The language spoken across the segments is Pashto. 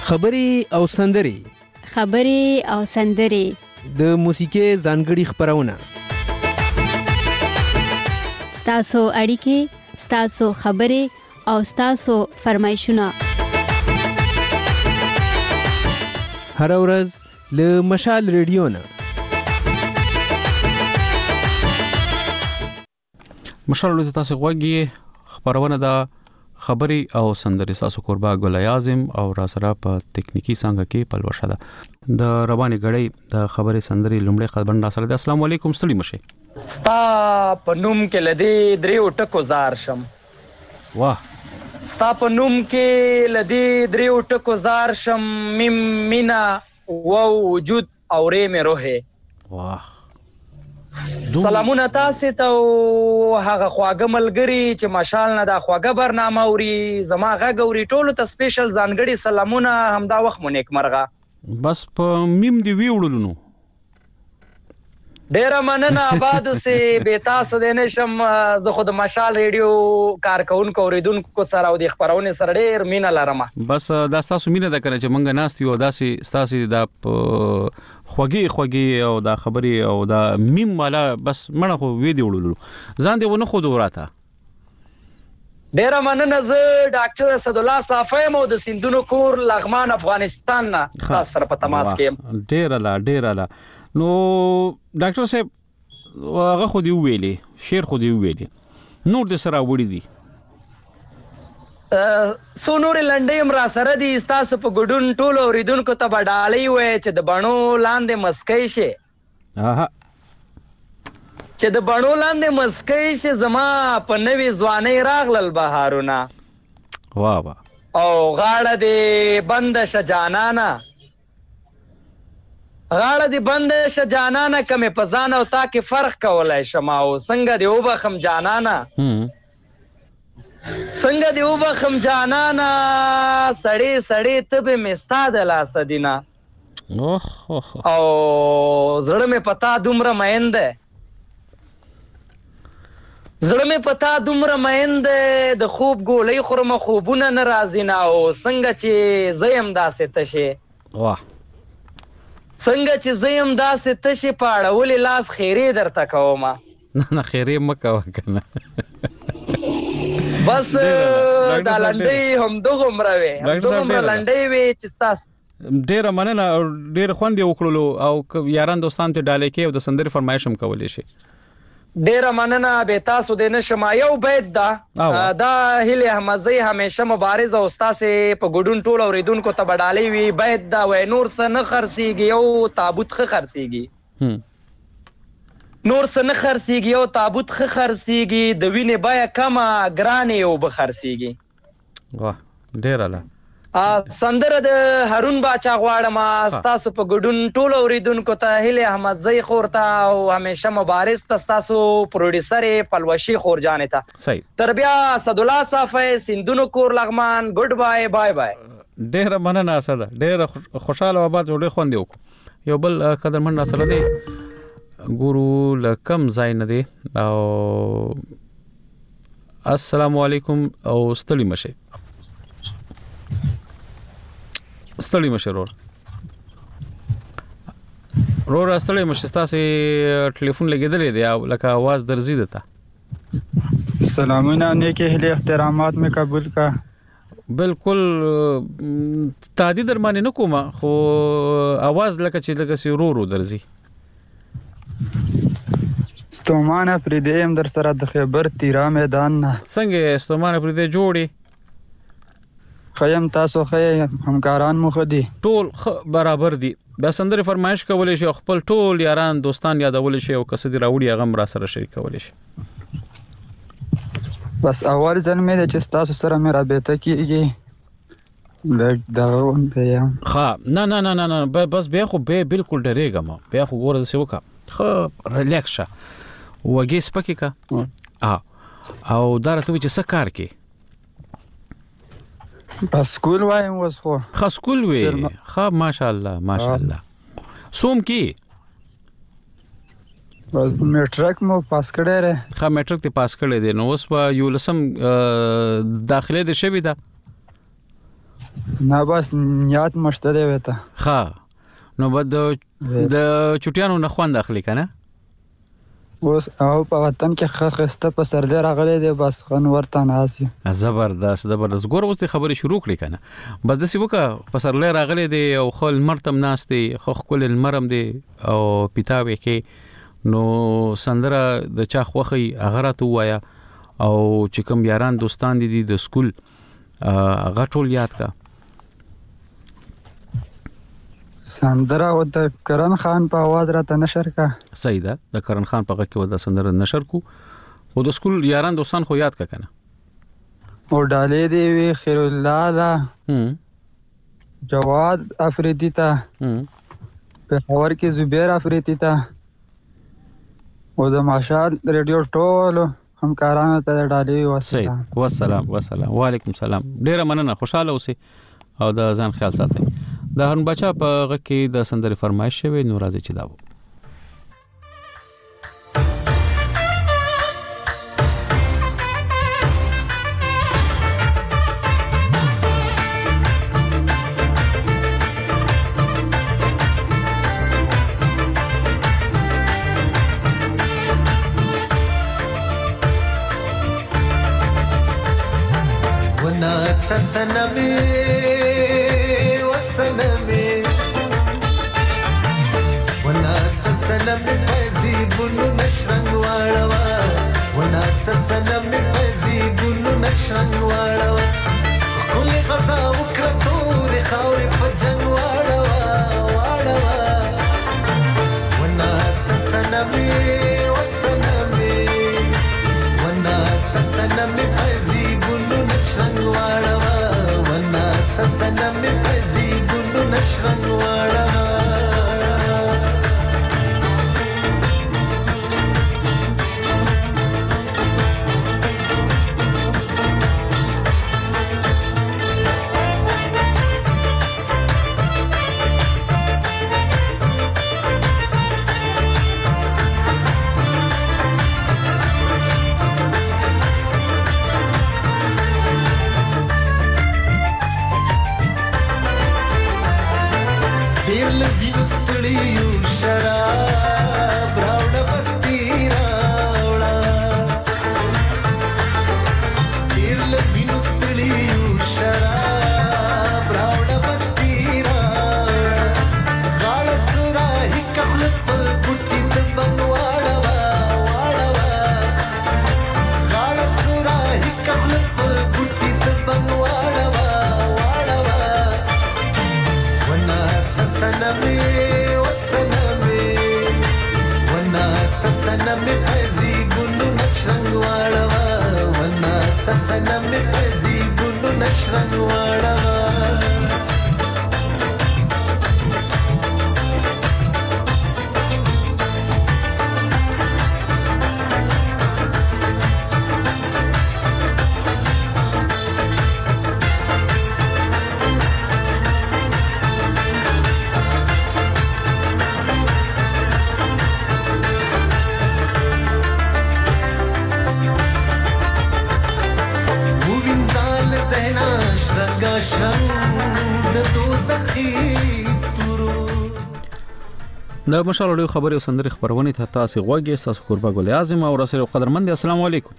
خبرې او سندرې د موسیقۍ ځانګړي خپرونه ستاسو اړیکې، ستاسو خبرې او ستاسو فرمایشونه هر ورځ له مشال ریډیو نه. مشال ریډیو تاسو غوږی خبرونه د خبري او سندري ساسو قربا ګل اعظم او را سره په تکنیکی څنګه کې پلوشه ده د رواني غړې د خبري سندري لومړی خبرن را سره. السلام علیکم، ستړي مشه. ستا پنوم کې لدی دریو ټکو زار شم. واه. ستا پنوم کې لدی دریو ټکو زار شم، مم مینا وجود اورې مې روحه. واه. سلامونه تاسو ته هغه خواږه ملګری چې مشال نه دا خواږه برنامه اوري، زما غږ اوري، ټولو ته سپیشل ځانګړي سلامونه. همدا وخت مو نیک مرغه. بس په میم دی ویوړلو نو ډیره مننه. آباد سي به تاسو د نشم زه خو د مشال ریډیو کارکونکو اوریدونکو سره او د خبرونه سره ډیر مینه لرم. بس دا تاسو مینه د کنه چې مونږ ناست یو داسي تاسو د خوږی او دا خبري او دا میم والا بس مړه خو وی دی وړلو ځان دی ونه خو دوراته. ډیره مننه. زه ډاکټر اسد الله صافی مو د سندونو کور لغمان افغانستان نه تاسو سره په تماس کې. ډیره لا نو ډاکټر صاحب هغه خو دی ویلي شیر خو دی ویلي نور د سره وړي دي سو نور لنډیم را سره دي. تاسو په ګډون ټول اوریدونکو ته بډالۍ وای چې د بڼو لاندې مسکۍ شي. چې د بڼو لاندې مسکۍ شي زما په نوې ځوانۍ راغلل بهارونه. واه او غاړه دې بند شه جانانه، غاړه دې بند شه جانانه، کمې په ځان او تا کې فرق کولای شم او څنګه دې وبخم جانانه، څنګه دې وبخم جانانه، سړې ته به مې ستا د لاسه دینه او زړه مې پتا دومره مین دی، زړه مې پتا دومره مین دی، د خوب ګولۍ خورمه خوبونه نه راځي نه او څنګه چې زه یم داسې تشې، څنګه چې زه یم داسې تشې په اړولې لاس خیرې درته کومه. نه خیرې مه کوه کنه. بس دا لنډۍ همدغومره وې، همدغومره لنډۍ وې چې ستاسو ډېره مننه او ډېر خوند یې وکړلو او یاران دوستان ته ډالۍ کې او د سندرې فرمایش هم کولی شي. ډیره مننه. به تاسو د نشم یو بیت دا هیله احمدزی همیشه مبارز او استاد په ګډون ټول اوریدونکو ته بډالۍ وي. بیت دا وای نور څه نه خرسيږي او تابوت خه خرسيږي، نور څه نه خرسيږي او تابوت خه خرسيږي، د وینې بیا کما ګرانې او بخرسيږي. واه ډیره لا سندره د هارون باچا غواړم تاسو په ګډون ټول اوریدونکو ته هیله احمدزی خورتا او همیشه مبارز تاسو پروډوسر پلوشي خور جانې ته. صحیح. تربیه اسد الله صافی سندونو کور لغمان. ګډ بای بای بای. ډیره مننه اسد، ډیره خوشاله آباد جوړې خوندې وکړو. یو بل قدرمن سره دی ګورو لکم ځای نه دی او السلام علیکم او ستړي مشه. ستړي مشه رور ستړي مشه. تاسو ټلیفون لګیدلې دی او لکه आवाज درځي دته. سلامونه نیکه هلي احترامات مې قبول کا. بالکل تعدید درمانه نه کومه خو आवाज لکه سی رو درځي. ستومانه پردیم در سره د خیبر تیرا میدان نه. څنګه ستومانه پردې جوړي خیم تاسو خې همکاران مو خدي ټول برابر دي. دا سندره فرمایش کولای شي خپل ټول یاران دوستان یادول شي او کس دي راوړي هغه را سره شریک کولای شي. بس اول ځل مې چې تاسو سره مې رابطه کیږي دا ونته یم. نه بس بیا خو به بالکل ډریګم، بیا خو ګوره څه وکړه خو ریلیکس شه وګي سپکی کا او دا راته چې څه کار کې سکول وایم وس خو سکول وی ماشاءالله سوم کی میټرک مو پاس کړی ری. میټرک ته پاس کړی دی نو اوس په یو لسم داخله د شوی دا نه بس نیات مشته دی وته. ها نو بد د چټیانو نه خوند اخلي کنه. اوس او په وطن کې خسته په سر دې راغلي دی بس خن ورته ناسي. زبردست ګور اوس خبرې شروع کړې کنه. بس د سیوکا په سر لې راغلي دی او خل مرتم ناس دی خو خل المرم دی او پیتاوي کې نو سندره د چا خوخي اغه ته وایا او چې کوم یاران دوستان دي د سکول هغه ټول یاد کا. سندره و د کرن خان په आवाज راته نشر کا. صحیح ده د کرن خان په غږ کې و د سندره نشر کو او د سکول یاران دوستان خو یاد کا کنه. او ډالې دی وی خیر الله دا جواد افریدی تا په خبر کې زبیر افریدی تا او د ماشال ریډیو ټولو همکارانو ته ډالې والسلام وعلیکم السلام. ډیره مننه خوشاله اوسئ او د ځان خیال ساتئ. د هرن بچا په غږ کې د سندرې فرمایش شوی نو راځي چې داو. د مشال اړیو خبري او سندري خبرونه ته تاسو غوږی تاسو قربا ګل اعظم او رسول قدرمند السلام علیکم.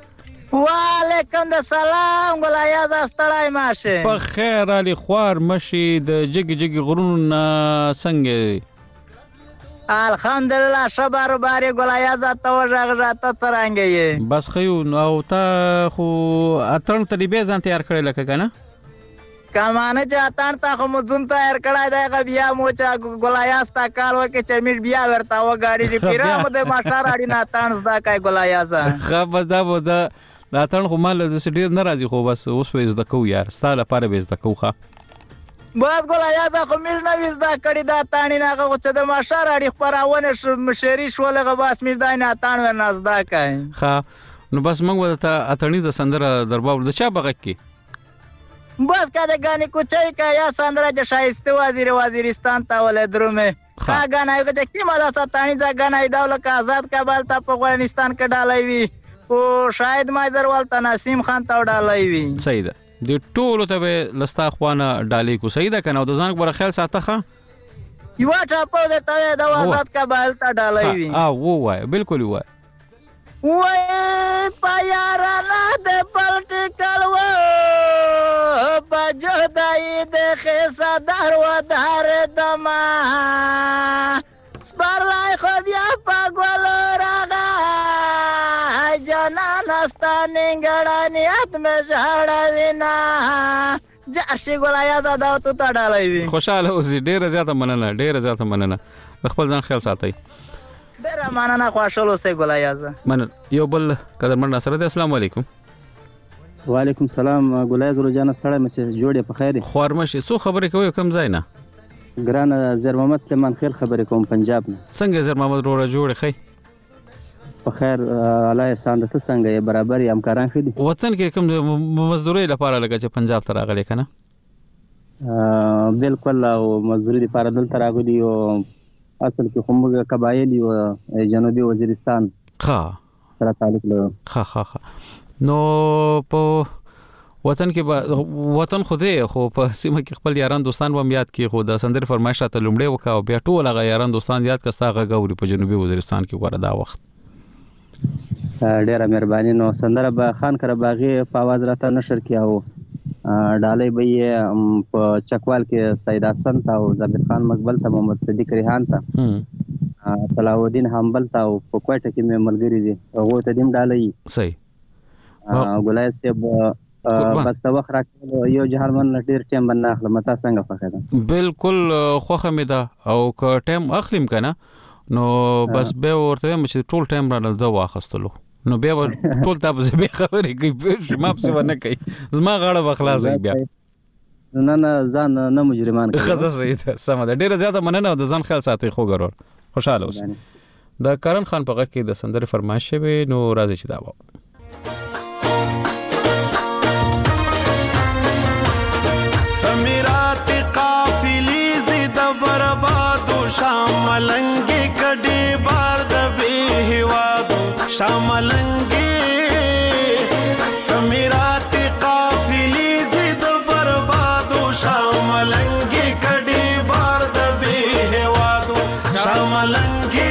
وعلیکم السلام ګل اعظم ستړای ماشه په خیر علي خوار مشي د جګ غرونو څنګه الحمدلله شبار باري ګل اعظم ته ورغه څنګه یې بس خيو او تا خو اترن تدبیر ځان تیار کړل لکه کنه کمانه چاتان تا خو مزون تیار کړای دی غبیا موچا ګلایاس تا کال وکه چمیټ بیا ورتا و غاډي ری پیرا مده ماشار اړي نه تان زدا کای ګلایاس خو بس دا تان خو مال د سډیر ناراضي خو بس اوس وې زده کو یار ستاله پاره به زده کو ښا بس ګلایاس خو میر نه وزدا کړي دا تانی نه غو چې د ماشار اړي خبرونه مشری شولغه باس میر دای نه تان ور نازدا کای ښا نو بس موږ ورته اتنی ز سندره درباو د چا بغک کی بس کده گانی کوچای کا یا سندره د شایسته وزیرستان ته ولې درومه کا غنای که کی مالا ستانی ځا غنای دولت آزاد کابل ته په افغانستان کې ډالای وی او شاید مایدر ولته نسیم خان ته ډالای وی صحیح ده د ټولو ته به لستا خوانه ډالې کو صحیح ده کنه او د ځان پر خیال ساتخه یو ټاپو د ته د آزاد کابل ته ډالې وي وای بالکل وای پایارا نه د پلټیکل و بجدای د خصدار و دار دما سپارلای خو بیا پاګول راغا جنان استانګړانیت مې ژړوینا جارشي ګولای زاده تو تړلای وي خوشاله اوسې ډیره زیاته مننه خپل ځان خیال ساتئ ډیره مننه خوشاله اوسې ګولای زاده من یو بل قدرمن ناصر دی السلام علیکم وعلیکم السلام ګولای زرو جان ستړی مې جوړې په خیر خورمشي سو خبرې کوي کم ځای نه ګران زیر محمد سلیمان خیل خبرې کوم پنجاب نه څنګه زیر محمد روړه جوړې خی په خیر الله احسان ته څنګه یې برابر یې همکاران خېدي وطن کې کوم مزدوري لپاره لګا چې پنجاب ته راغلي کنه بالکل او مزدوري لپاره دلته راغلي او اصل کې کوم قبایلی او جنوبي وزیرستان سره تعلق لري نو په وطن کې وطن خوده خو په سیمه کې خپل یاران دوستان و یاد کې خو د سندر فرمایش ته لومړی وکاو بیا ټول هغه یاران دوستان یاد کستا غوړي په جنوبي وزیرستان کې وردا دا وخت ډیره مهرباني نو سندره به خان کرباغي په आवाज راته نشر کیاو ډالې به په چکوال کې سید حسن تا او زبیر خان مقبل ته محمد صدیق ریحان ته صلاح الدین حنبل تا او په کوټه کې مې ملګری دي هغه ته دیم ډالې صحیح ګولای سیب بس دا وخت راکړو یو جهالمن ډیر ټیم باندې اخلم تا څنګه فکر بالکل خوخه مې ده او که ټیم اخلم کنه نو بس به ورته مې ټول ټیم را نه واخستلو نو بیا ټول تاسو به خبرې کوي ما په څه نه کوي زما غاړه بخلاص بیا نه ځان نه مجرمان کوي خزه صحیح ده سم ده ډیره زیاته مننه د ځان خیال ساتي خو ګرور خوشاله اوس د کرن خان په غږ کې د سندره فرمایش شوی نو راځي چې دا و سمیرات قافلی زید برباد شاملنگی کډي بار د به هوادو شاملنگی سمیرات قافلی زید برباد شاملنگی کډي بار د به هوادو شاملنگی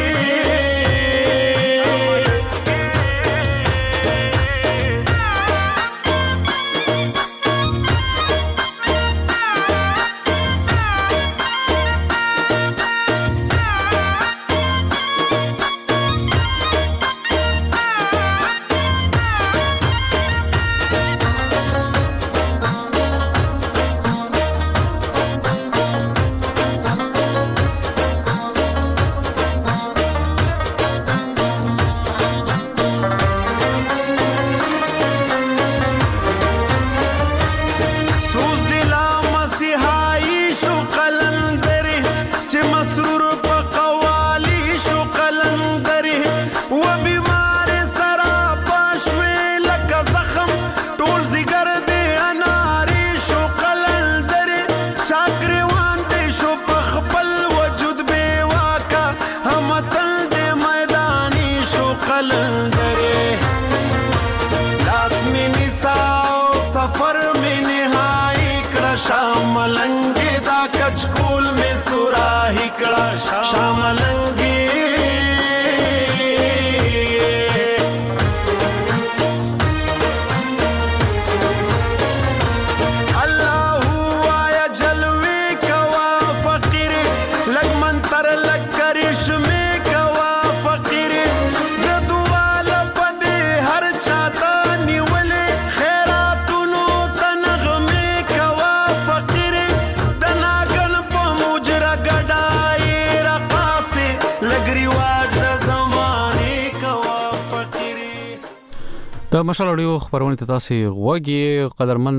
د مشال اډیو خبرونه ته تاسو غوږی قدرمن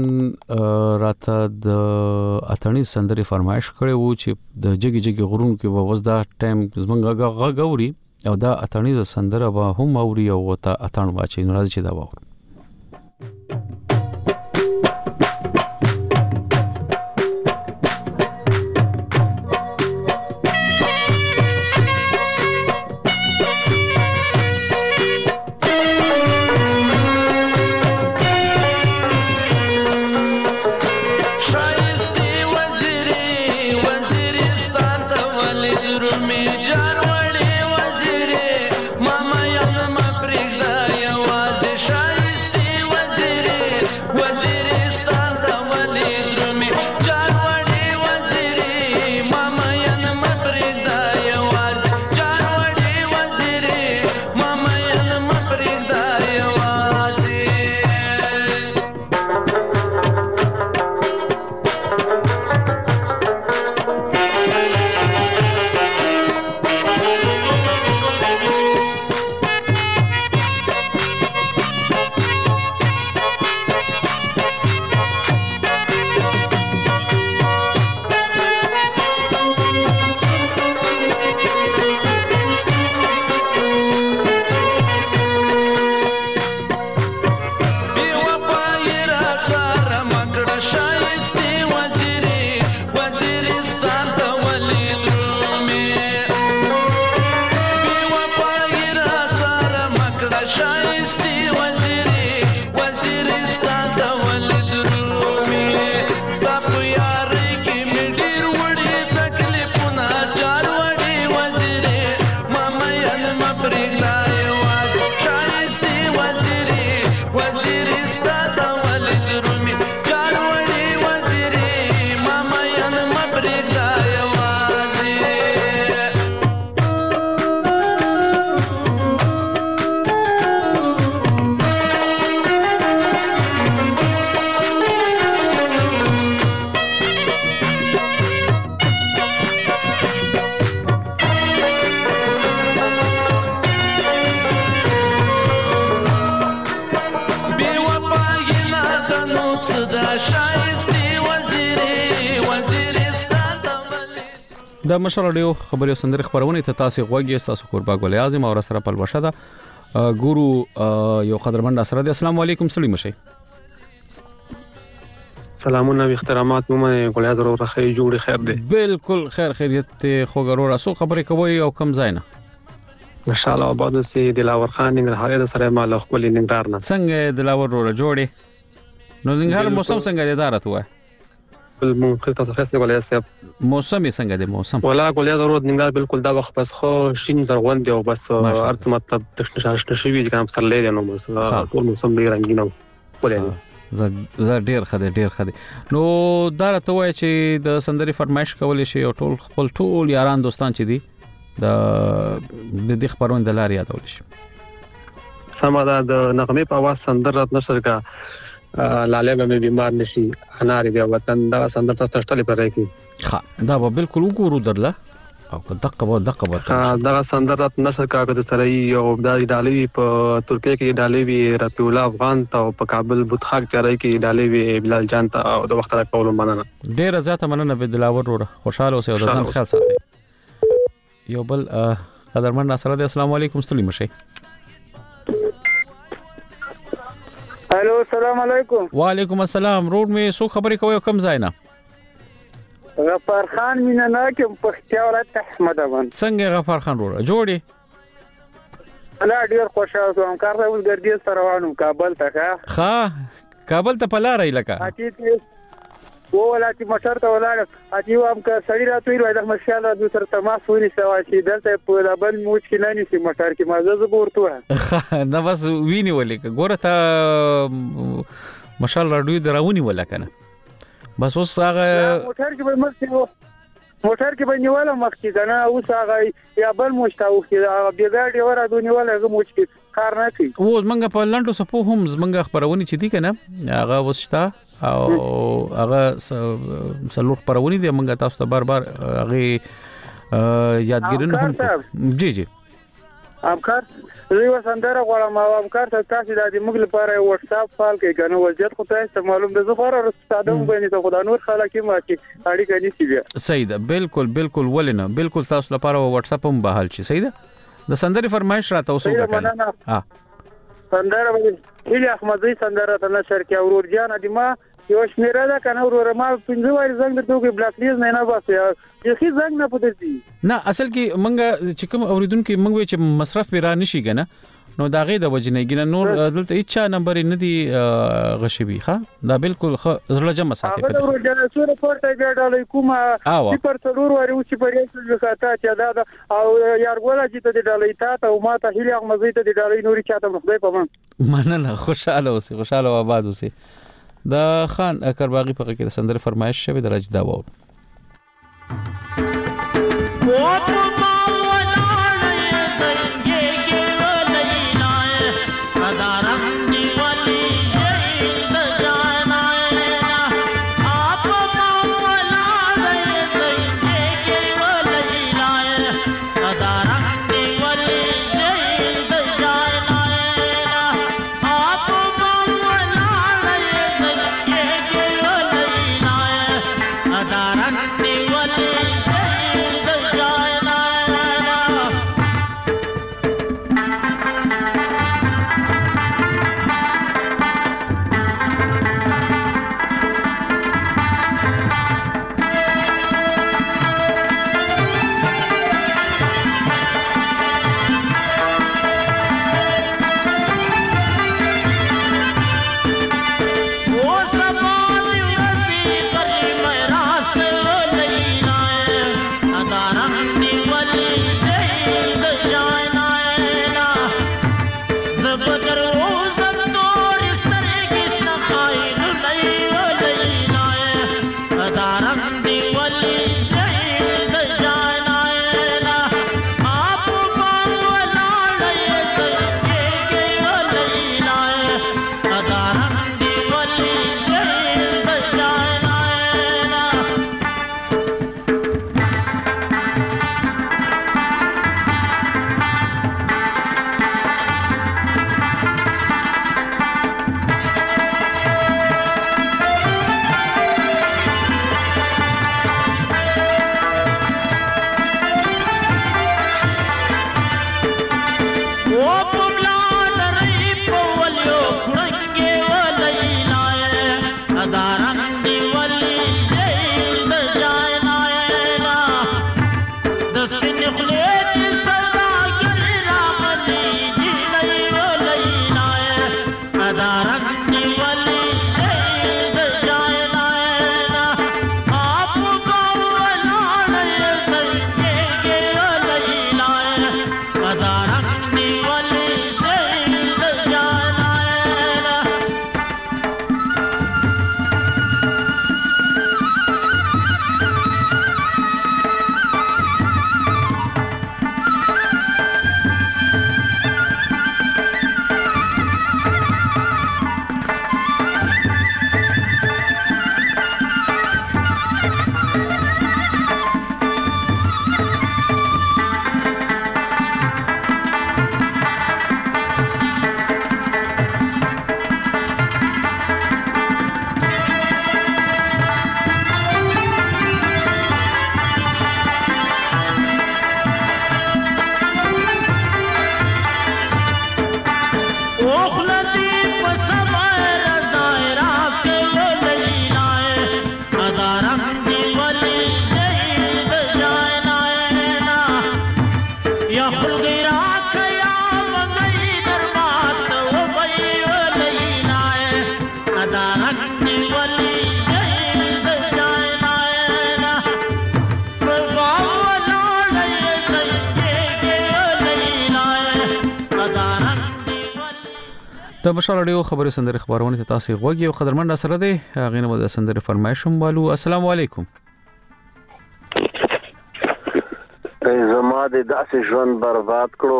راته د اتڼي سندري فرمایش کړي وو چې د جګي جګي غرونو کې ووزدا ټایم زمونږ غاغوري او دا اتڼي سندره به هم اوري او ته اتڼ واچي نو راځي چې دا وو د مشر رادیو خبري سندري خبرونه ته تاسو غوږی تاسو قربا ګل اعظم او سره په لوشه ده ګورو یو قدرمن سره د السلام علیکم سلیم شي سلامونه و احترامات مو ګل اعظم او خیر جوړ خیر دی بالکل خیر خیریت خو ګرور اسو خبري کوي او کم ځای نه ان شاء الله بعد سي دلاور خان ننګرهار د سره مال خپل ننګرهار نه څنګه دلاور وروړه جوړي نو ننګرهار موسم څنګه دی دارت وای بالممكن تاسو ولې سب موسم څنګه دی موسم ولا ګولیا ضرورت ننګرهار بالکل دا وخت بس خو شین زرغون دی او بس ارڅ مطلب تشنشاش نشوي چې کوم سره لیدل نو بس ټول موسم دی رنگینو ولې زه ډیر خده نو دا راته وای چې د سندري فرمایش کولې شي او ټول خپل ټول یاران دوستان چې دي د دې خبرونه د لارې یادول شي سمدا د نغمه په आवाज سندر رات نشر کا لاله به بیمار نشي انار دی وطن دا سندر تاسو ټلې پرې کی ها دا به بالکل وګورو درله او دقه دا سندر رات نشر کا د سره یو د ډالې په ترکیه کې ډالې وی رفیع الله افغان ته په کابل بوتخاک چارای کې ډالې وی بلال جان ته او د وخت را کول مننه ډیر زیاته مننه به دلاور وره خوشاله اوسئ او ځان خیال ساتئ یو بل قدرمن سره د السلام علیکم سلیم شي الو السلام علیکم وعلیکم السلام روډ می سو خبرې کوي کم ځای نه غفار خان مینا نه کوم پختیا ولایت احمد ابان څنګه غفار خان وروړه جوړي انا ډیر خوشاله کوم کار راول ګرځي سره روانم کابل ته ښه کابل ته پلاره لکه اته و ولاتي مشر ته ولاړ اته وام کا سړی راتوي راځه مشاله د سر تماس وري سوا شي دلته په لبن موچ کې نه نسی مشر کې مازه زبورته نه بس ویني ولکه ګوره ته مشال راډیو دراونی ولکنه بس اوس هغه موټر کې به موټر کې به نیواله مخکې کنه اوس هغه یا بل موشتاو کې بیګاډي ورا دونیواله هغه موچ کې کار نه کوي او منګه په لندو سپو هم منګه خبرونه چې دي کنه هغه وستا او هغه سلوخ پرونی دی منګه تاسو ته بار هغه یادګیرونه هم جی امکار زه وسندره غواړم او امکار تاسو د موږ لپاره واتس اپ فال کې کنه وضعیت خو تاسو معلوم ده زه خبره رساده مې ته خدای نور خلک ما کې اړیکه نشي بیا صحیح ده بالکل ولنه بالکل تاسو لپاره واتس اپ هم بحال شي صحیح ده د سندري فرمایش را تاسو وکړه سندره هیله احمدی سندره ته نشر کې اورور جان ادي ما یو شمیره ده کنه ورور ما 15 وای زنګ ته کې بلاک لیز نه بس یو هیڅ زنګ نه پدې نه اصل کې منګه چې کوم اوریدونکو منګه چې مصرف به را نشي کنه نو دا غي د وجنې ګنه نور دلته هیڅ نمبر نه دی غشبي ښه دا بالکل زړه جمع ساتي په ورور جان سره پورته ګډالې کومه پر څلور وری او چې پرې وکاته چې دا او یارګولا چې ته ډالې تا او ما ته هیله احمدی ته ډالې نوري چاته خدای په مننه خوشاله او آباد اوسئ د خان اکرباغي په کې د سندره فرمایش شوی د راج دا وو Adara د مشال اډیو خبري سندره خبرونه تاسو غوږی او قدرمن سره دی غینه مو د سندره فرمایشم والو السلام علیکم زما د داسې ژوند برباد کړو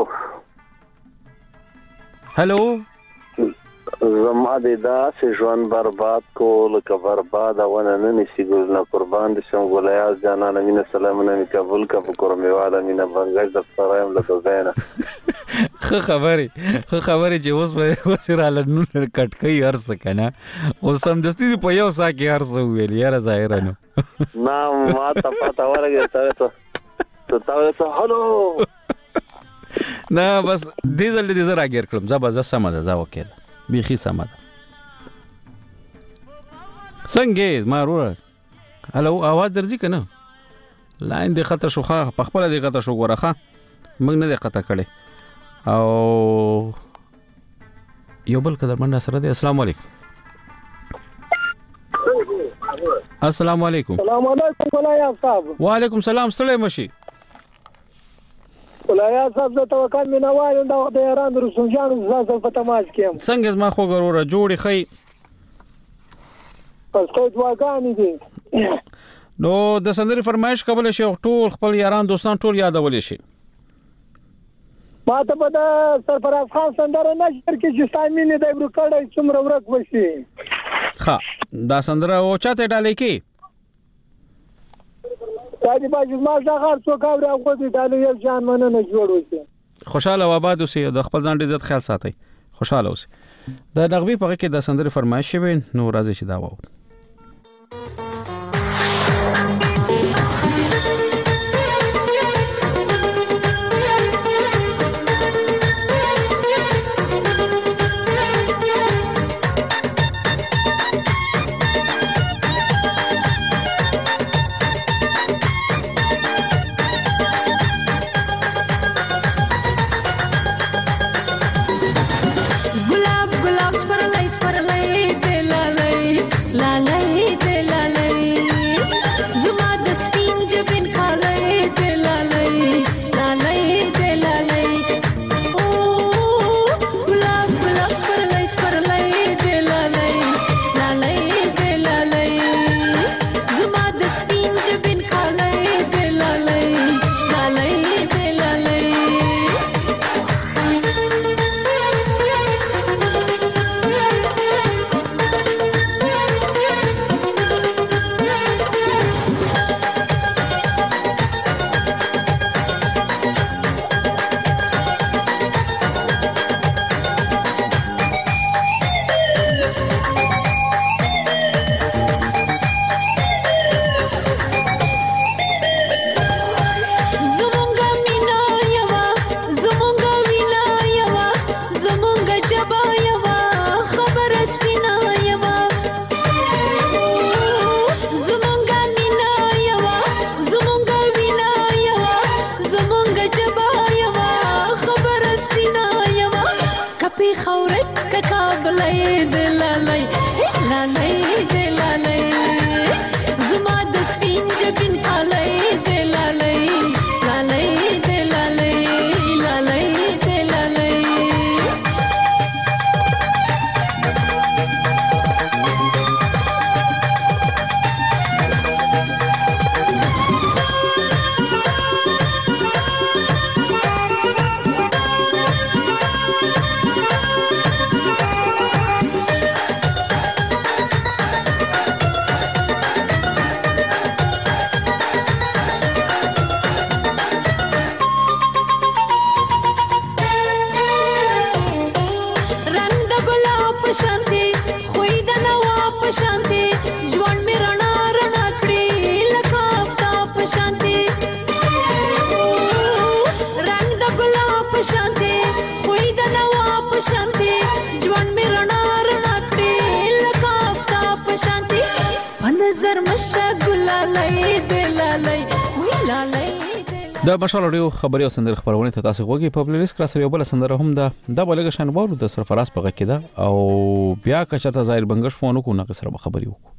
هالو زما د داسې ژوند برباد کول که برباد ونه نه نسی ګل قربان دي شم ګولیا جانانه مینه سلامونه می قبول کا فکرمواله مینه بنګش د سرایم له دوزینه خو خبري چې اوس به سره لنو کټکې هرڅ کنه او سم دستي په یو سا کې هرڅ ویل یاره ظاهرا نو ما ته پتا ورګه ته هالو نه بس دې ځل راګر کړم زبر سم ده زاو کېد بيخي سم ده څنګه ما ورور هلو आवाज درځي کنه لاین دې خطر شوخه په خپل دې خطر شو ورخه موږ نه دې قطع کړي او یو بل قدر منډه سره دی السلام علیکم السلام علیکم السلام علیکم ولایت صاحب وعلیکم السلام ستړی مشي ولایت صاحب زه توکل مینه وایم دا د ایران رسول جان زاسو په تماس کې څنګه ما خو ګوره جوړی خي پس ته دواګانی دي نو د سندري فرمایش قبل شي ټول خپل یاران دوستان ټول یادول شي ما ته په سرفراز خان سندره نشر کې چې سامینه د ورکړې څومره ورک وشي ها دا سندره او چاته ډالې کې دادی باجی ما ځخر څو کاوره خو دې دالو یو ځان مننه جوړ وسی خوشاله و آباد اوسئ د خپل ځان عزت خیال ساتئ خوشاله اوسئ د نغمه په کې د سندره فرمایش شوی نو راځي چې دا وو गुलाब गुलाब स्परलाई स्परलाई दिललाई ला ګلای د لالای لالای د لالای زما د سپین جبین پالای د لالای لالای د لالای لالای د لالای د مشال اډیو خبري او سندره خبرونه ته تاسو غوږی په پلی لیست کراس یو بل سندره هم ده د بلګ شان وورو د سرفراز په غکې ده او بیا کچته ظاهر بنگش فون کو نه سره خبري وکړو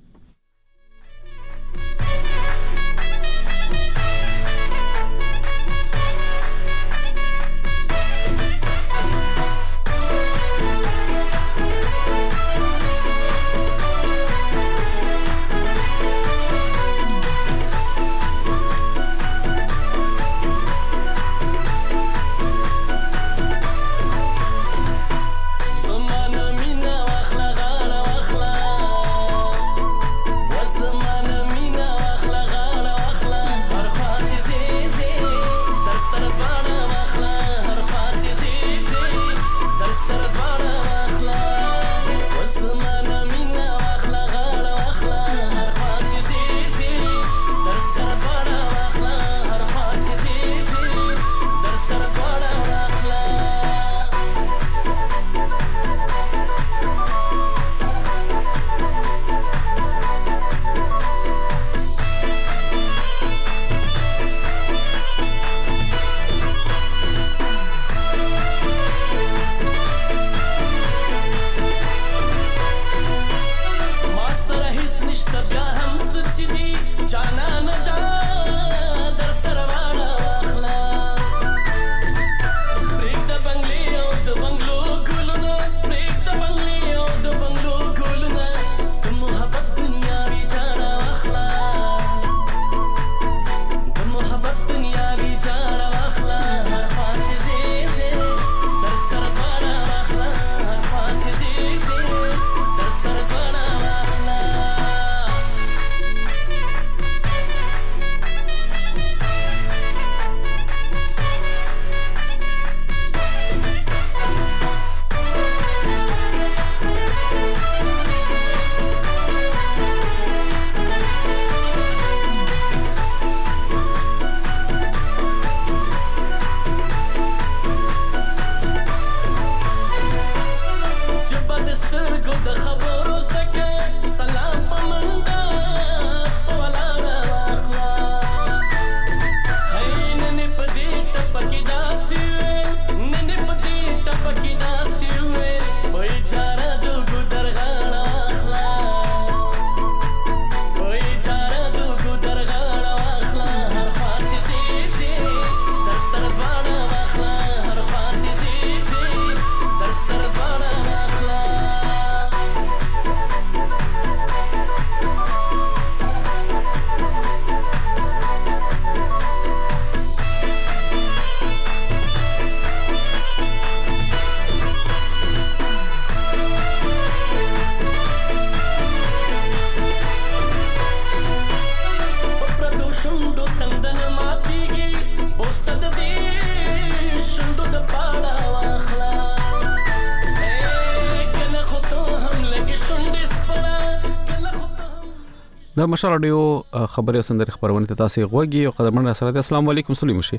د مشال اډیو خبري او سندره خبرونه ته تاسو غوږی او قدرمن سره السلام علیکم سلیم شي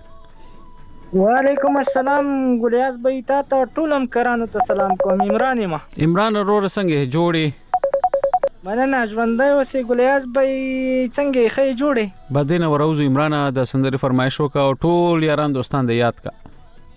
وعلیکم السلام ګلیاس بای تا ته ټولم کرانو ته سلام کوم عمران ما عمران رور څنګه جوړي مننه ژوندۍ اوسې ګلیاس بای څنګه خې جوړي بعدين وروز عمران د سندره فرمایشو کا ټول یاران دوستان د یاد کا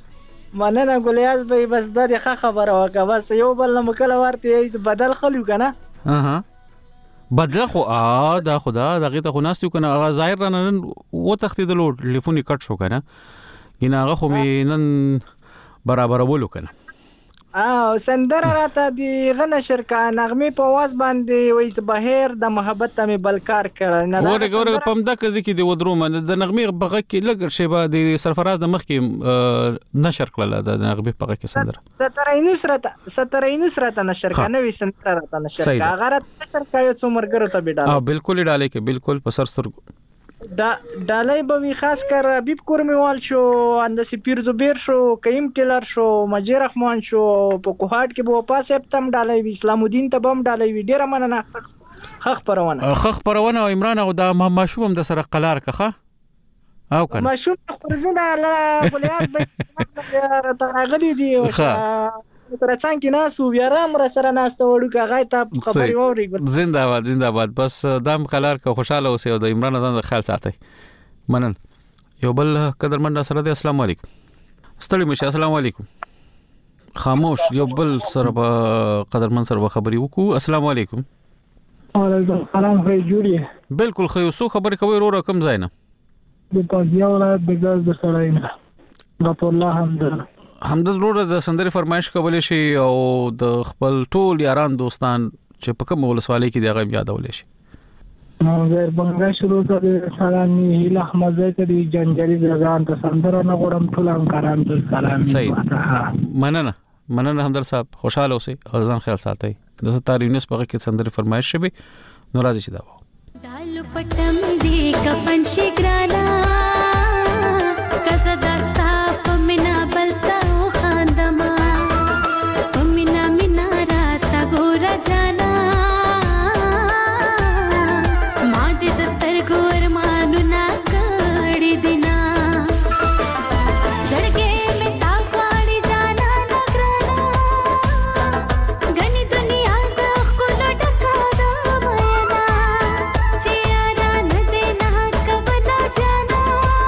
مننه ګلیاز بھائی بس دا د ښه خبره وکړه بس یو بل نه مکله ورته بدل خلو کنه بدل خو دا خدا دغه ته خو ناستو کنه هغه ظاهر نن و تختیدلو ټلیفون کټ شو کنه ینه هغه خو مې نن برابر ولو کنه سندره راته دی غنه شرکا نغمه په واز باندې وایي بهر د محبت ته مې بلکار کړه نه ګوره پم د کزي کې دی ودروم د نغمه بغه کې لګ شی به د سرفراز د مخ کې نشر کړل د نغمه بغه کې سندره سترای نصرت نشر کنه وی سندره راته نشر کا غره شرکا یو څومره ګرو ته بیډاله بالکل ډالې کې بالکل په سر سر ډالای به وی خاص کر حبیب کورمیوال شو اند سپیر زبیر شو کیم ټیلر شو مجید رحمان شو په کوهاټ کې بو پاس اپتم ډالای وی اسلام الدین ته بم ډالای وی ډیره مننه خخ پرونه عمران او د ماشوم د سره قلار کخه او کنه ماشوم خورزنه الله بلیات به ترغلی دی تر څنګه ناسو بیا رام را سره ناسته وړو کاغای ته خبري ووري زنده‌باد بس دام قلار که خوشاله اوسئ او د عمران ځان خیال ساتئ منن یو بل قدرمن سره دی السلام علیکم ستړي مشه السلام علیکم خاموش یو بل سره قدرمن سره خبري وکړو السلام علیکم وعلیکم السلام خو جوړی بالکل خو سو خبري کوي ورو رقم زاینه د پاکستان ولایت د ګاز د سړاینه غفور الله همدل روړه د سندري فرمایش کولې شي او د خپل ټول یاران دوستان چې په کوم ولسوالۍ کې دغه یادولې شي نو زه بنګا شروع کړم سلامي هیله احمد زکری جنجري ځان ته سندره نه غوړم ټول همکاران ته سلام مننه همدل صاحب خوشاله اوسئ او ځان خیال ساتئ د ستاره یونس په کې سندري فرمایش شوی نو راځي چې دا دال پټم دی کفن شي ګرانا کزه داستا پمنا بلتا जाना माद दस्तर गोर मानु ना कड़ी दिना जड़के में ताकवाड़ी जाना नगराना घनी दुनिया दख को लटका दा मयना चियारा न देना कबला जाना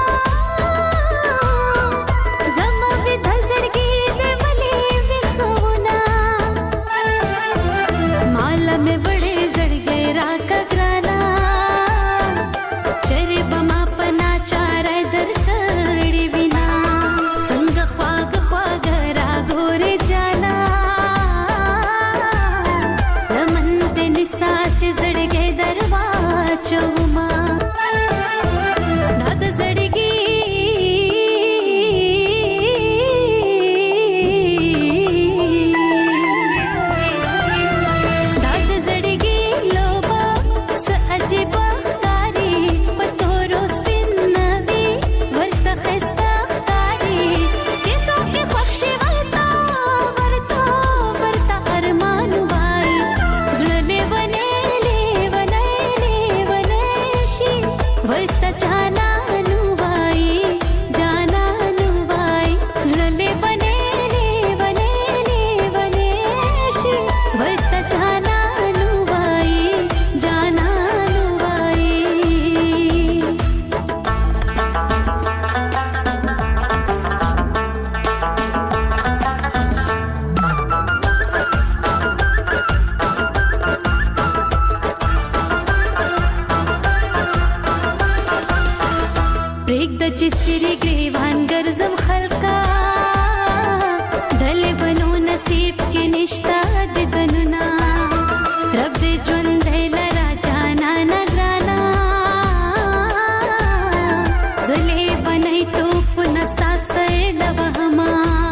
जमा विधल जड़के दे मले विखोना माला में बड़े जड़ गए राका ग्राना चरे बमा पना चारा दर कड़ी बिना संग ख्वाग रागोरे जाना रमन दिन साच जड़ गए दरवाजो मां दाद जड़गी चिसिरी ग्रीवान गर्जम खलका दले बनो नसीब के निश्ता दिदनुना रब दे जुंदे लरा जाना नगराना जले बनई टोप नस्ता से लवहमा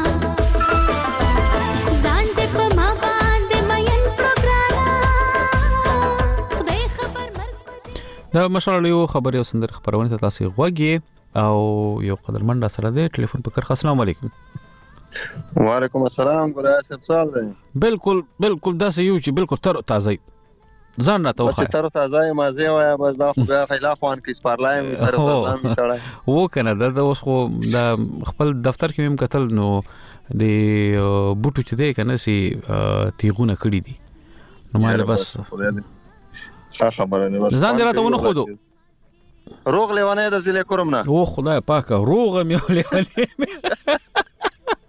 जान दे पमा बांध मयन प्रोग्रामा खुदाई खबर मर دا مشال یو خبر یو سندر خبرونه تاسو غوږی او یو قدرمن سره دی ټلیفون په کرخه السلام علیکم وعلیکم السلام ګلای صاحب سوال دی بالکل دا سې یو چې بالکل تر تازه ځان راته وخا چې تر تازه مازه وای بس دا خو بیا خیلا خوان کې سپارلایم تر تازه می سړی و کنه دا اوس خو د خپل دفتر کې هم قتل نو د بوټو چې دی کنه سي تیغونه کړی دي نو مال بس خبره ده بس ځان راته ونه خودو روغ لیوانه د زله کوم نه او خدای پاک روغ مې لیوانه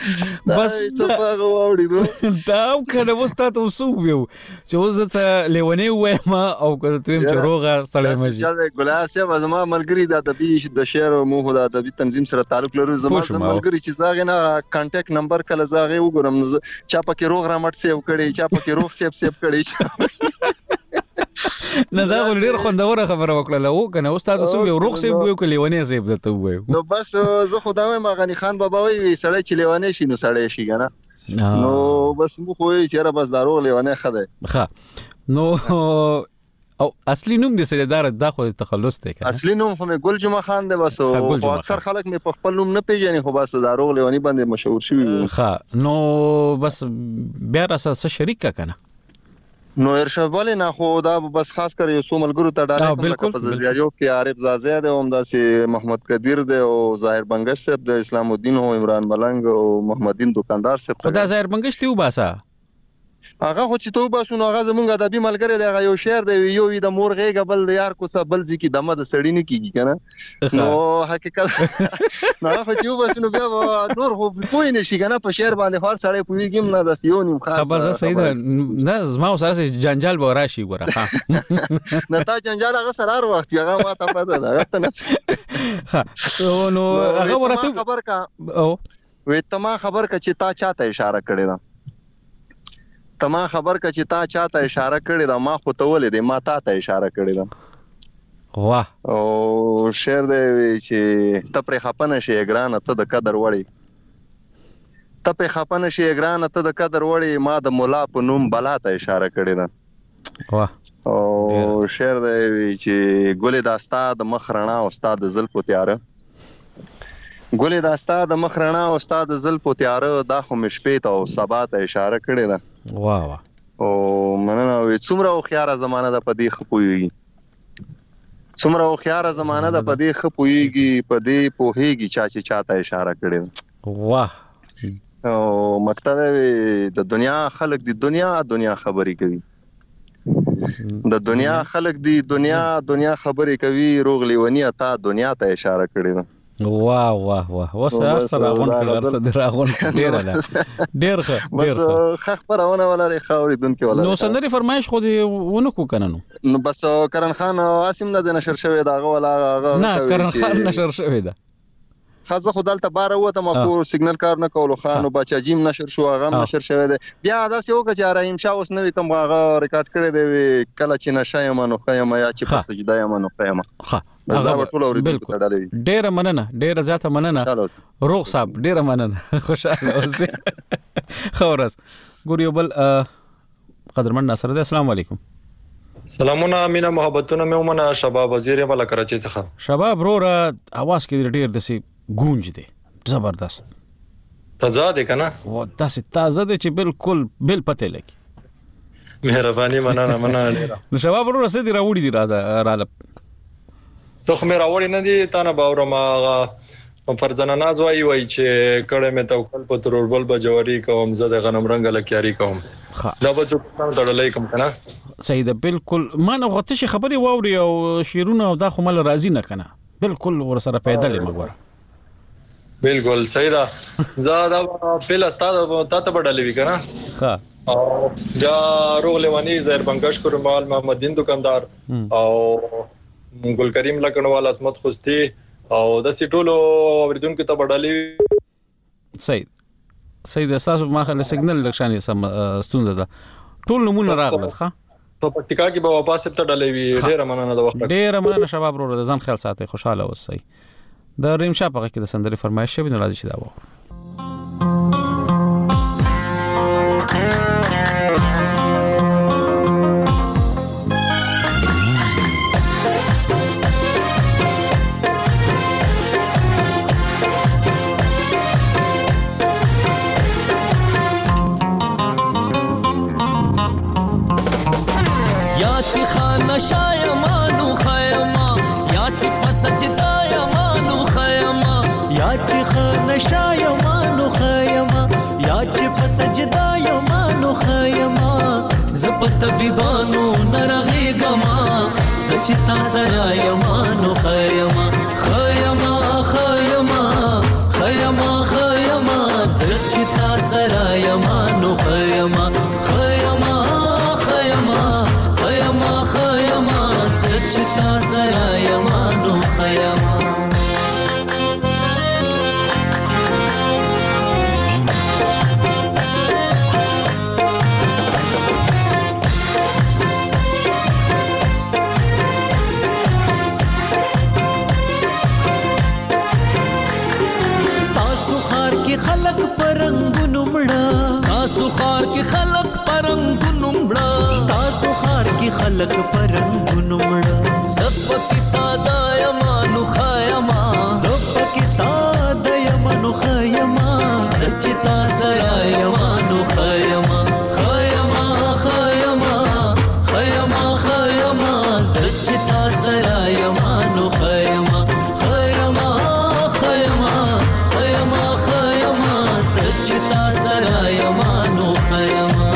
بس څه واوړې دا کنه وستا ته وسو یو چې اوس ته لیونی وایم او کله ته چې روغه ستړی مشي چې ګلاس یې زما ملګری د ادبي د شعر او مو د ادبي تنظیم سره تعلق لري زما ملګری چې زاغه نه کانټیکټ نمبر کله زاغه وګورم چا پکې روغ رامټ سیو کړي چا پکې روغ سیب کړي نه دا ډېر خوندوره خبره وکړه او کنه استاد سو یو روغ سیب ویو کلی ونی سیب دته وایو نو بس زه خدای ما غنی خان بابا وی سړی چې لیوانه شي نو سړی شي کنه نو بس مو خو یې چیرې بس دارو لیوانه خده ښه نو او اصلي نوم دې سره دا خو تخلص دی کنه اصلي نوم هم ګل جمعه خان دی بس او اکثر خلک مې په خپل نوم نه پیژني خو بس دارو لیوانی باندې مشهور شوی ښه نو بس بیا راس شریک کنه نو ارشاد ولی نه خو دا بس خاص کر یو څو ملګرو ته ډالې کوم په زیاریو کې عارف زازه دی او همداسې محمد قدیر دی او ظاهر بنگش صاحب د اسلام الدین او عمران ملنګ او محمدین دکاندار صاحب خدا ظاهر بنگش ته وباسا هغه خو چې تو باسو نو هغه زمونږ ادبي ملګری دی یو شعر دی یو د مور غېګه بل د یار کوڅه بل ځکه دمه د سړی نه کیږي کنه نو حقیقت نو هغه چې باسو نو بیا نور خو پوی نه شي کنه په شعر باندې هر سړی پویږم نه د یو نیم خاص خبره صحیح ده نه زما سره جنجال به راشي ګوره ها نه تا جنجال هغه سره هر وخت هغه ما ته پته ده هغه نه ها نو هغه ورته خبر کا او وې تما خبر کا چې تا چاته اشاره کړې ده تما خبر کا چې تا چاته اشاره کړې ده ما خو ته ولې دې ما تا ته اشاره کړې ده واه او شعر دی چې ته پرې خپنه شي ګرانه ته د قدر وړي ته پرې خپنه شي ګرانه ته د قدر وړي ما د مولا په نوم بلا ته اشاره کړې ده واه او شعر دی چې ګلې داستا د مخ رڼا او استاد زلفو تیاره ګلې داستا د مخ رڼا او استاد زلفو تیاره دا خو مشپې ته او سبا ته اشاره کړې ده واه واه او مننه وي څومره خيار زمانه د پدې خپويږي څومره خيار زمانه د پدې خپويږي پدې پوهيږي چې چاته اشاره کړې واه او مقصد د دنیا خلق دی دنیا خبرې کوي د دنیا خلق دی دنیا خبرې کوي روغ لیونی تا دنیا ته اشاره کړې ده واه واه واه وسه سره غون کړه دراغون ډیر ښه بس خبرونه ولري خاورې دن کې ولري نو سندري فرمایش خو دې ونه کو کنه نو بس کرن خان عاصم نه د نشر شوی داغه ولا نه کرن خان نشر شوی دا خاصه خدای ته بار وته مکو سیګنل کار نه کولو خان او بچا جیم نشر شو هغه نشر شوی دی بیا دا څه وکړه چې رایم شاه اوس نوې کوم هغه ریکارډ کړی دی کله چې نشای منو خیم یا چې په سجدا یا منو خیم ها دا ټول اوریدل ډیر مننه ډیر زیاته مننه روغ صاحب ډیر مننه خوشاله اوسه خورس ګوريو بل قدرمن ناصر دی السلام علیکم سلامونه مینا محبتونه مې ومنه شباب وزیر والا کراچي څخه شباب رو را आवाज کې ډیر دسي گونج دی زبردست تازه دی کنه و داسې تازه دی چې بالکل بل پته لګي مهرباني مننه ډیره نو شباب ورو رسېدي راوړي دي رااله څو مې راوړي نه دي تا نه باور ما فرزانه ناز وای چې کړه مې توکل په تروربل بجوري کوم زه د غنم رنگ لکياري کوم دا به څه تړلې کوم کنه صحیح ده بالکل ما نه غوته شي خبري واوري او شیرونه او دا خو مل راضي نه کنه بالکل ور سره پیدا لې مګوره بالکل صحیح ده زاده په استاد ته بدلې وی کنه ها او جا روغ لیوانی زهر بنگش کورمال محمدین دکاندار او ګل کریم لکنوال اسمت خوستی او د سټولو اوریدونکو ته بدلې صحیح ده تاسو ما خل سیګنل لکشانې سم ستونزه ده ټول نمونه راغله ښه په پکتیکا کې به واپس ته ډلې وی ډیر مننه د وخت ډیر مننه شباب ورو ځان خیال ساتي خوشاله اوسئ د ریم شاه په کې د سندري فرمایش شوی نه راځي چې دا و یا چې خانه شایمانو خیما یا چې فسجدا شایمانو خیما یا چې په سجدا یمانو خیما زپ طبيبانو نرغېګما زچ تا سره یمانو خیما خیما خیما خیما خیما زچ زچتا سرا یمانو خیما خلق پرنګونو مړه تاسو خار کې خلق پرنګونو مړه تاسو خار کې خلق پرنګونو مړه زپکی ساده یمانو خیما زپکی ساده یمانو خیما دچتا سرا یمانو خیما خیما خیما خیما خیما دچتا سرا یمانو خیما خیما خیما خیما چتا سرا یمانو خیما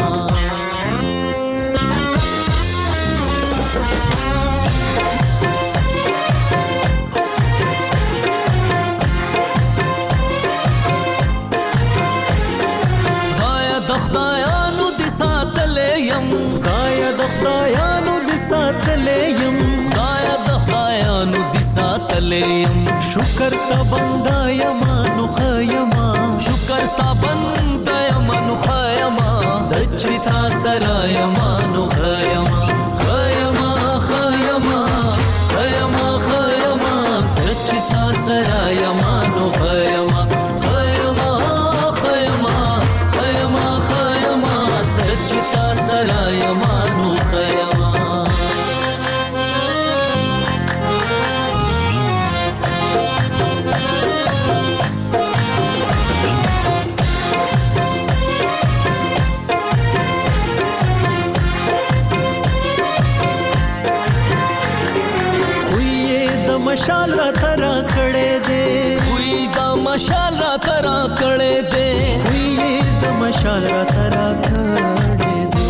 خدایا د خدایانو د ساتلې يم خدایا د خدایانو د ساتلې يم خدایا د خدایانو د ساتلې يم شکر ستا بندا یمانو خیما شکر ستا بندا یمانو خیما سچتا سرا یمانو خیما خیما خیما خیما خیما سچتا سرا یمانو خیما خیما خیما خیما خیما سچتا سرا یمانو خیما مشال را ترا کړه دے وی دا مشال را ترا کړه دے وی دا مشال را ترا کړه دے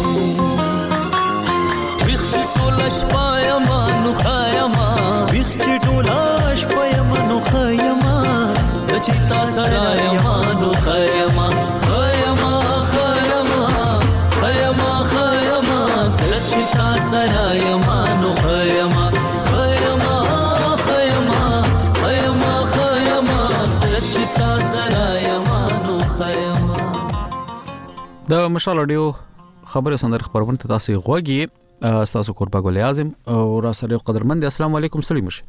وخت ټولش پایما نو خایما وخت ټولش پایما نو خایما زچتا سرا یما نو خایما خایما خایما خایما خایما زچتا سرا یما نو خایما د مشال اډیو خبره سندر خبرونه تاسو غوږی تاسو قربا ګل اعظم او را سره قدرمند السلام علیکم سلیم شه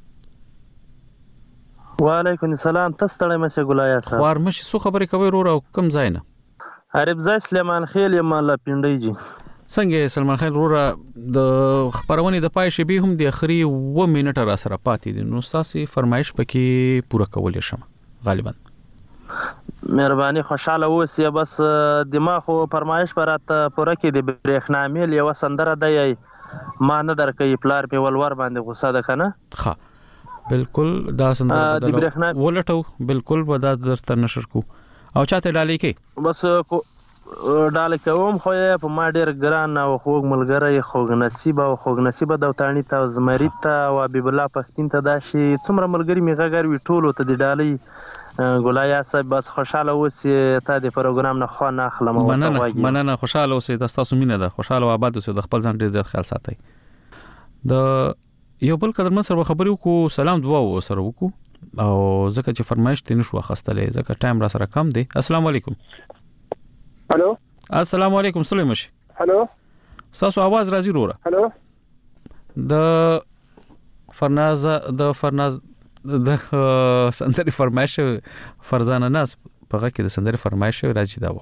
وعلیکم السلام تاسو ته مشه ګلایا صاحب خبر مشه سو خبره کوي رو او کم ځای نه عرب ځای سلیمان خیل یم الله پینډی جی څنګه سلمان خیل رو د خبرونه د پای شی به هم د اخري و منټه را سره پاتې دي نو تاسو فرمایش پکې پوره کول شم غالبا مهرباني خوشاله اوسئ بس دماغ فرمایش پراته پوره کې د برېښنا میل یو سندره دی ما نه درکې پلار په ولور باندې غوسه ده کنه ها بالکل دا سندره ولټو بالکل ودا درته نشر کو او چاته ډالې کې بس ډالې کوم خو په ما ډېر ګران او خوږ ملګری خوږ نصیب د وتانی ته زمریت او حبیب الله پښتین ته داشي څومره ملګری می غږر وی ټولو ته دی ډالې ګلایا صاحب بس خوشاله اوسئ ته د پروګرام نه خو نه اخلم مننه خوشاله اوسئ تاسو مینه ده خوشاله او آباد اوسئ د خپل ځان ډیر زیات خیال ساتئ د یو بل قدر من سره خبرې وکړو سلام دعا سره وکړو او ځکه چې فرمایش تین شو خستلې ځکه ټایم را سره کم دی السلام علیکم الو السلام علیکم سلیم شي الو تاسو आवाज راځي وروره الو د فرناز د سندري فرمایش فرزانه ناس په غږ کې د سندري فرمایش راځي دا و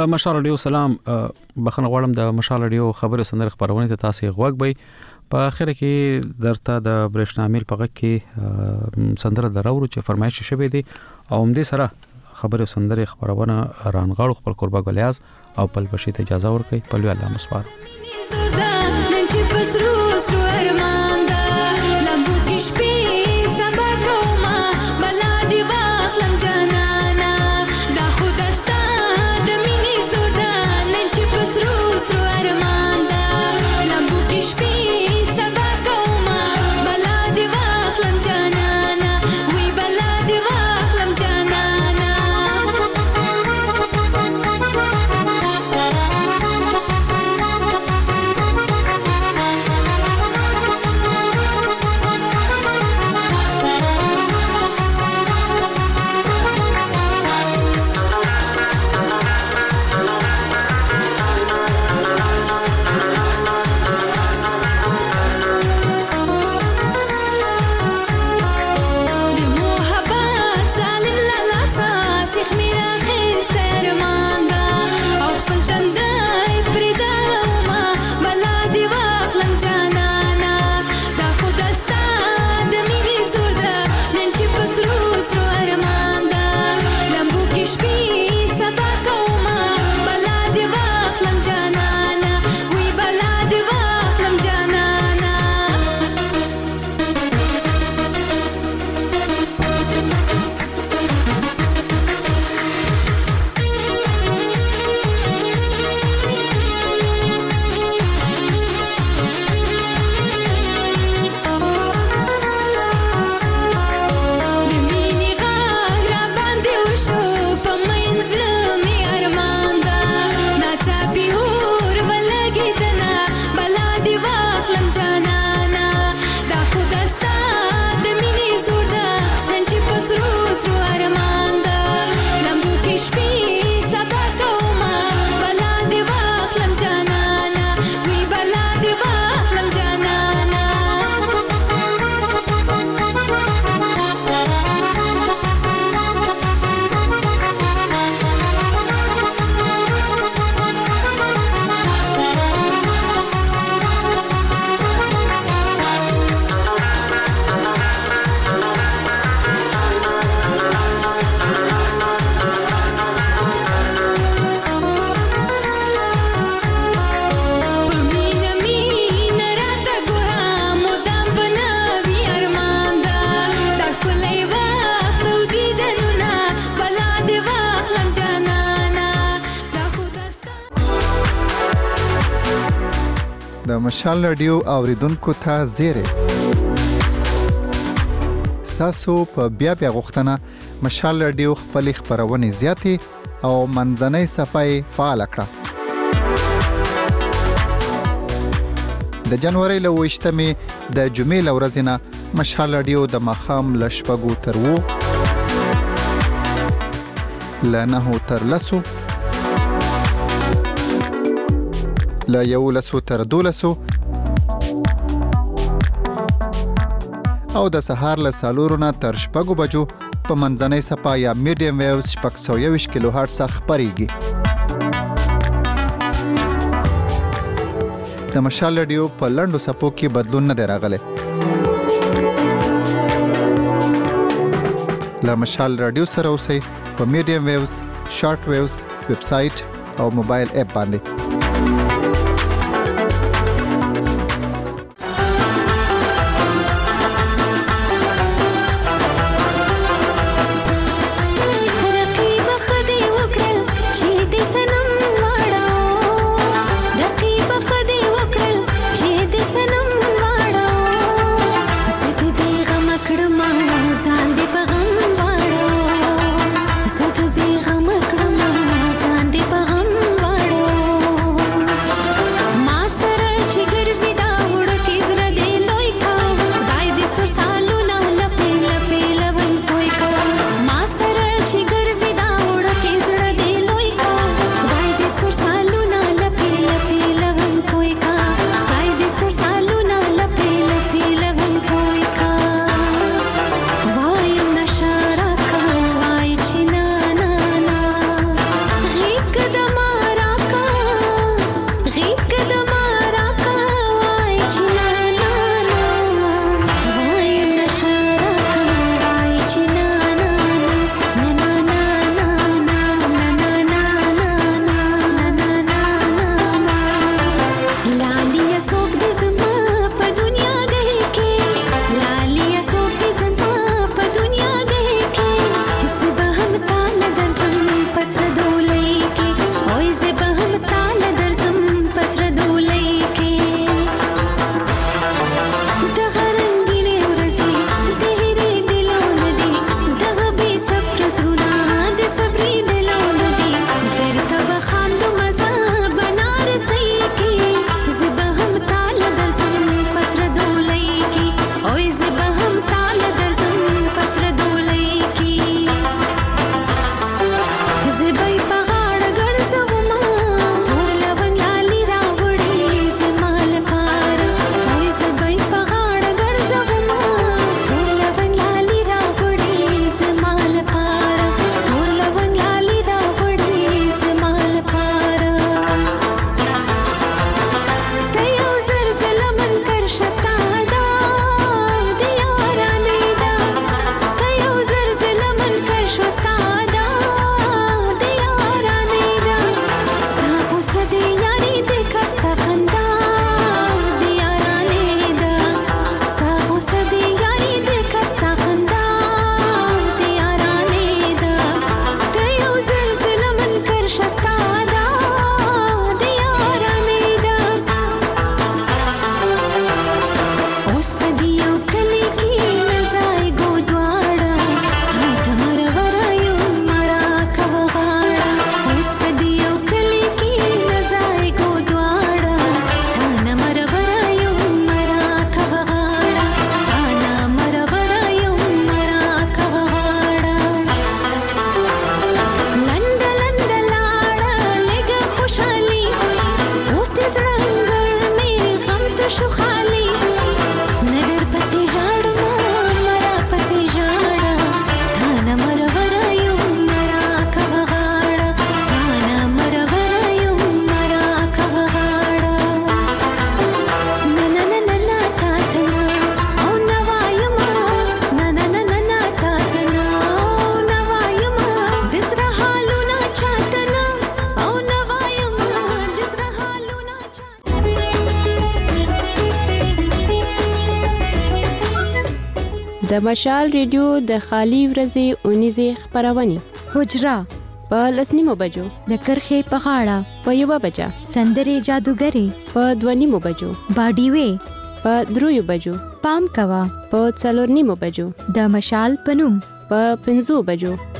د مشال رادیو سلام بخنه غواړم د مشال رادیو خبرو سندره خبرونه ته تاسو غوږ به په اخر کې درته د برېښنامل په غږ کې سندره دراورو چې فرمایش شوه دي او هم دې سره خبرو سندره خبرونه رانغاړو خپل قربا ګلیاز او پل بشي ته اجازه ورکړي په لوی الله مسپار نن چې پسرو سرو ارمان دا لمبو کې شپې سبا کومه بلا دی واخلم جانانا دا خود استا د مینې زور دا نن چې پسرو سرو ارمان دا لمبو کې شپې سبا کومه بلا دی واخلم جانانا وی بلا دی واخلم جانانا د مشال رادیو اوریدونکو ته زیره ستاسو په بیا غوښتنه مشال رادیو خپل خبرونه زیاتې او منځنۍ صفحه فعال کړه د جنوري له 28مې د جمعې ورځې نه مشال رادیو د مخام لشپګو تر وو لنه تر لسو لا یولسو تر دولسو او د سهار له سالورونه تر شپږو بجو په منځنۍ صفحه یا میډیم ویوز 621 کیلو هرتز خبريږي د مشال رادیو په لندو صفو کې بدلون نه راغلی لا مشال رادیو سره اوسئ په میډیم ویوز شارټ ویوز ویب سټ او موبایل اپ باندې ځان دې په غم واړو د مشال ریډیو د خالی ورځې اونیزه خبرونه حجرا په 10:30 بجو د کرخې په غاړه په 1 بجه سندرې جادوګرې په 2:30 بجو باډي وې په 3 بجو پام کوا په 4:30 بجو د مشال پنوم په 5 بجو